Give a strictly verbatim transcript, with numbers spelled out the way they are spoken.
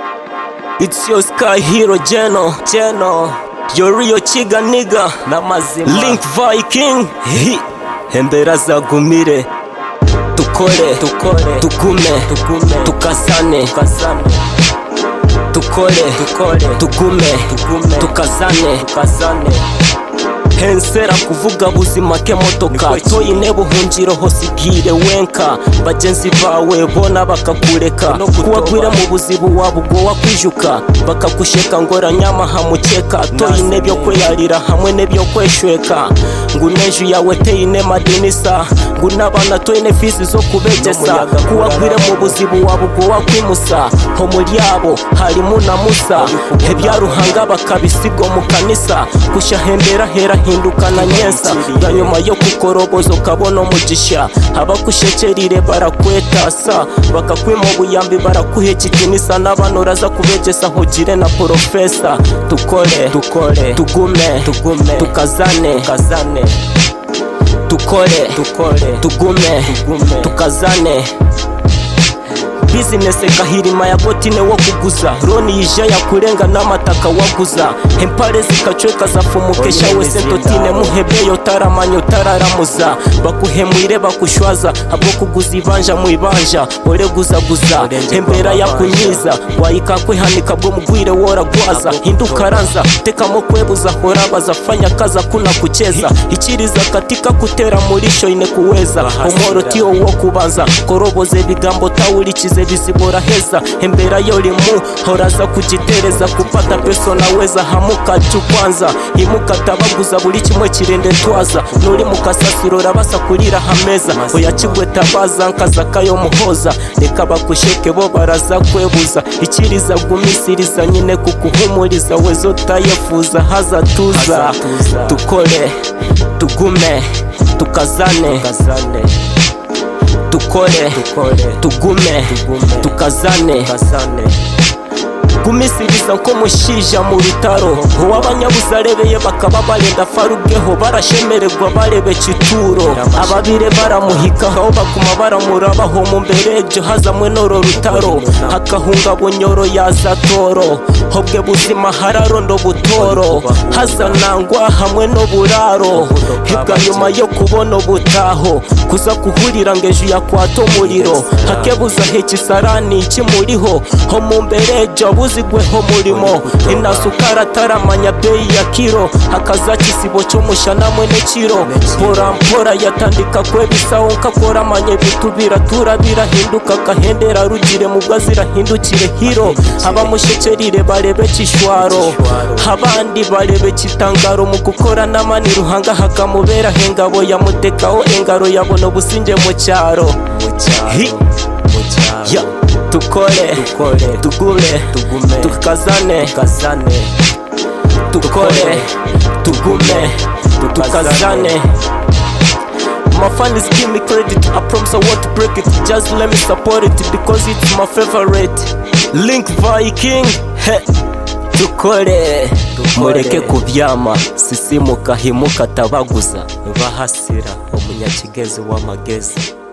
It's your Sky Hero Geno, Geno, your real chiga nigga, namazima Link Viking, hi, hembera zagumire, tukore, tukore, tugume, tugume, tukazane, tukazane, tukore, tukore, tugume, tugume, tukazane, tukazane. Hensera kuvuga buzima ke motoka toyi nebo hunjiro hosigire wenka bagenzi bawe bona bakakureka kuwagwira mu buzibu wabugo wakwijuka bakakusheka ngora nyama hamukeka toyi nebyo kweyarira hamwe nebyo kweshweka nguneju yawe teyine madinisa ngunabana toyi ne fizi zo kubegesa kuwagwira mu buzibu wabugo wakwimusa ho muri yabo hari muna musa hebyaruhanga bakabisigo mu kanisa kushahembera hera hindukana nyensa ganyuma yo kukorobozo kabono mugisha abakushekerire barakwetasa bakakwima buyambi barakuhekitinisa n'abanoraza kubegesa hogire na profesa tukore tukore tugume tugume tukazane tukazane tukore tukore tugume tugume tukazane business kahirima ya botine wo kuguza roni yija ya kurenga n'amataka waguza empare zikacweka zafumukesha wese totine muhebeyo taramanyo tararamuza bakuhemwire bakushwaza habwo kuguza ibanja mu ibanja ore guza guza hembera ya kunyiza wayika kwehanika bwo mugwire wora gwaza hindukaranza tekamo kwebuza hora bazafanya kaza kuna kucheza ikiriza katika kutera murisho ine kuweza umoro tiyo wo kubanza koroboze bigambo tawurikize bizibora heza hembera yolimu horaza kujitereza kupata peso naweza hamuka chukwanza imuka tabaguza buri kimwe kirende twaza nuri mukasasiro rabasa kurira hameza oya kigwe tabaza nkaza kayo muhoza reka bakusheke bo baraza kwebuza ikiriza gumisiriza nyine kukuhumuriza wezo tayefuza haza tuza tukore tugume tukazane tukore tugume tukazane kumisiriza nko mushija mu bitaro w'abanyabuzarebeye bakaba barenda farugeho barashemererwa barebe kituro ababire baramuhika aho bakuma baramurabaho mu mberejo hazamwe noro rutaro hakahunga bunyoro yaza toro hobwe buzima hararondo butoro hazanangwa hamwe no buraro hibwa nyuma yo kubona butaho kuza kuhurira ngeju ya kwato muriro hakebuza hekisarani kimuriho ho mu mberejo zigweho murimo inasukara taramanya bei ya kiro hakaza kisibo cyo mushana mwene kiro pora mpora yatandika kwebisaho nkakora manye bitubira turabira hinduka kahendera rugire mu bwazira hindukire hiro aba mushekerire barebe kishwaro abandi barebe kitangaro mu gukora namani ruhanga hakamubera hengabo ya mutekaho engaro yabona businge mu cyaro ya tukore tukore tugume tugume tukazane tukazane tukore tugume tukazane. My fan is give me credit, I promise I won't break it. Just let me support it because it's my favorite. Link Viking, he tukore mureke kubyama sisimuka himuka tabaguza bahasira umunyakigezi w'amagezi.